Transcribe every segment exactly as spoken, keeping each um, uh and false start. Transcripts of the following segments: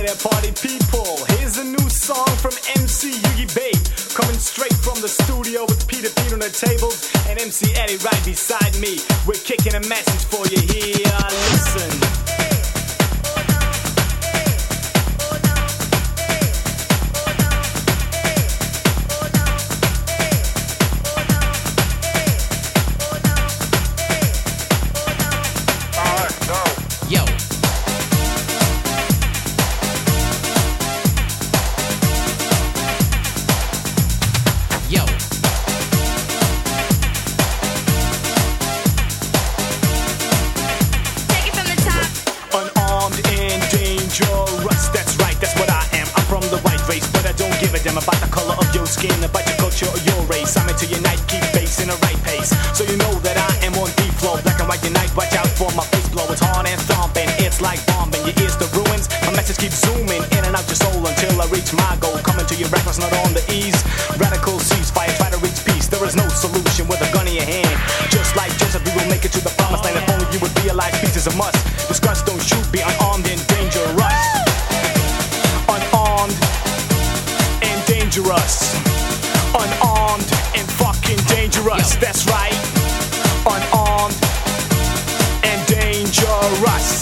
Yeah, party people, here's a new song from M C Yugi Babe, coming straight from the studio with Peter Pete on the tables and M C Eddie right beside me. We're kicking a message for you here. Listen. About the color of your skin, about your culture or your race. I'm into your night, keep bass in the right pace. So you know that I am on deep flow. Black and white unite, watch out for my face blow. It's hard and thumping, it's like bombing. Your ears the ruins, my message keeps zooming in and out your soul until I reach my goal. Coming to your reckless, not on the ease. Radical ceasefire, try to reach peace. There is no solution with a gun in your hand. Just like Joseph, we will make it to the promised land. If only you would realize peace is a must. Discuss, don't shoot, be unarmed and dangerous. Unarmed dangerous, unarmed and fucking dangerous. Yo. That's right, unarmed and dangerous.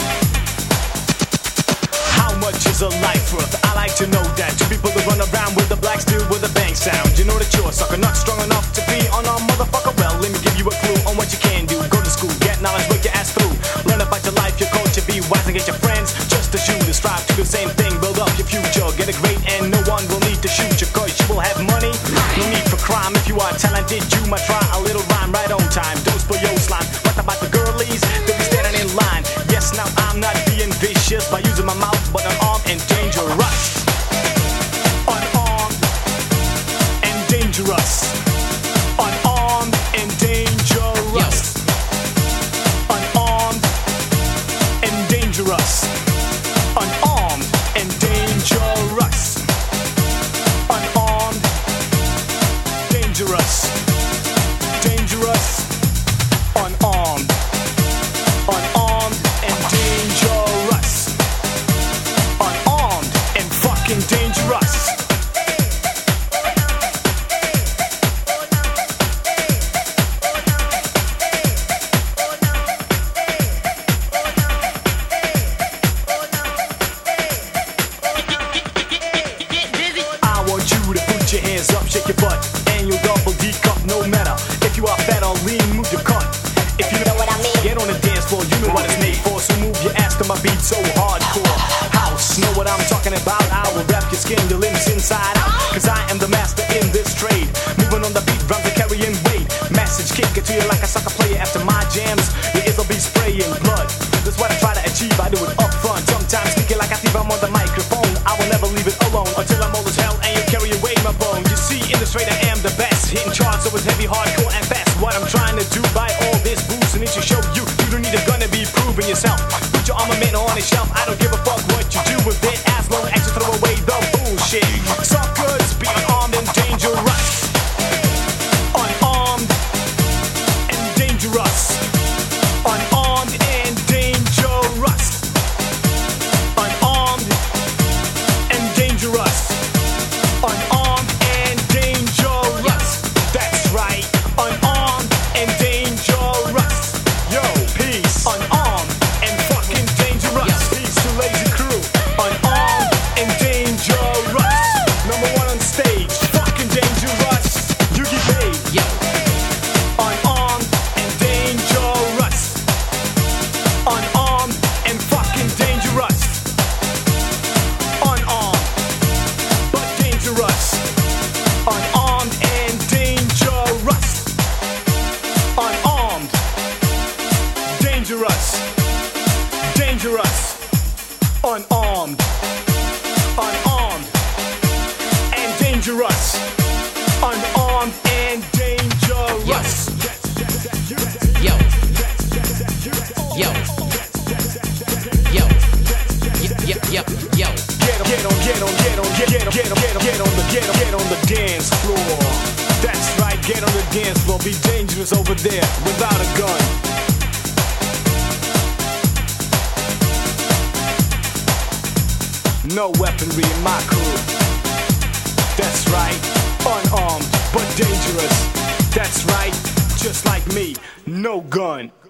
How much is a life worth? I like to know that. Two people that run around with a black steel with a bang sound. You know that you're a sucker, not strong enough to be on a motherfucker. Well, let me give you a clue on what you can do. Go to school, get knowledge, work your ass through. Learn about your life, your culture, be wise and get your friends just as you to strive to do the same thing. Build up your future, get a great and no one will need to shoot you, cause you will have money. No need for crime. If you are talented, you might try a little rhyme right on time. Don't spill your slime. What about the girlies? They'll be standing in line. Yes, now I'm not being vicious by using my mouth, but unarmed and dangerous. Unarmed and dangerous. Unarmed and dangerous. Unarmed and dangerous. Unarmed and dangerous. Unarmed, dangerous, dangerous, unarmed, unarmed and dangerous, unarmed and fucking dangerous. Your hands up, shake your butt, and you'll double D cup no matter if you are fat or lean, move your cunt. If you know what I mean, get on the dance floor, you know what it's made for. So move your ass to my beat so hardcore. House, know what I'm talking about. I will wrap your skin, your limbs inside out, cause I am the master in this trade. Moving on the beat, rhymes are carrying weight. Message kick it to you like a sucker player. After my jams, your ears will be spraying blood. That's what I try to achieve, I do it up front. Sometimes speak it like I think I'm on the microphone. I will never leave it alone until I'm old as hell and you carry away my bone. You see, in the straight I am the best, hitting charts so it's heavy, hardcore and fast. What I'm trying to do by all this boost, I need to show you, you don't need a gun to be proving yourself. Put your armament on the shelf, I don't give a fuck what you do with it, as long as you throw away the bullshit. Suckers, be unarmed and dangerous. Unarmed and dangerous. Unarmed and dangerous. Unarmed and dangerous. Unarmed and dangerous. That's right. Unarmed and dangerous. Yo, peace. Unarmed and fucking dangerous. Peace to Lazy Crew. Unarmed and dangerous. Number one on stage. Fucking dangerous. Yugi Babe. Yo. Unarmed and dangerous. Unarmed and fucking dangerous. Unarmed but dangerous. Unarmed and dangerous. Unarmed, dangerous, dangerous, unarmed, unarmed and dangerous. Unarmed and dangerous. Yo. Yo. Yo. Yo. Yo. Yo. Get on, get on, get on, get on, get on, get on, get on, get on the, get on, get on the dance floor. That's right, get on the dance floor. Be dangerous over there without a gun. no weaponry in my crew. That's right, unarmed but dangerous. That's right, just like me, no gun.